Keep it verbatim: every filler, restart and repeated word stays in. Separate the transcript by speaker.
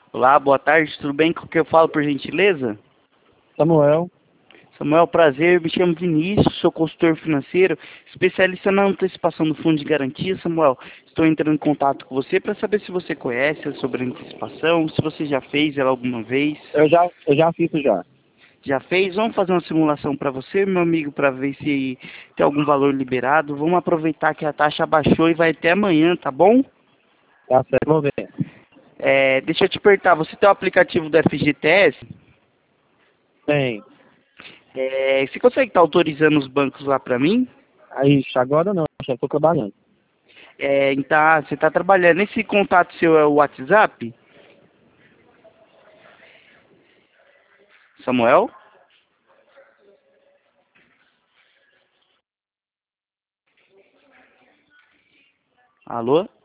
Speaker 1: Olá, boa tarde, tudo bem? Com o que eu falo, por gentileza?
Speaker 2: Samuel,
Speaker 1: Samuel, prazer, me chamo Vinícius, sou consultor financeiro, especialista na antecipação do fundo de garantia. Samuel, estou entrando em contato com você para saber se você conhece sobre a antecipação, se você já fez ela alguma vez.
Speaker 2: eu já, eu já fiz isso já.
Speaker 1: Já fez? Vamos fazer uma simulação para você, meu amigo, para ver se tem algum valor liberado. Vamos aproveitar que a taxa baixou e vai até amanhã, tá bom?
Speaker 2: Tá certo, vou ver.
Speaker 1: É, deixa eu te perguntar, você tem o aplicativo do F G T S?
Speaker 2: Tem.
Speaker 1: É, você consegue estar autorizando os bancos lá para mim?
Speaker 2: Aí, agora não, já estou trabalhando.
Speaker 1: É, então, ah, você está trabalhando. Esse contato seu é o WhatsApp? Samuel? Alô?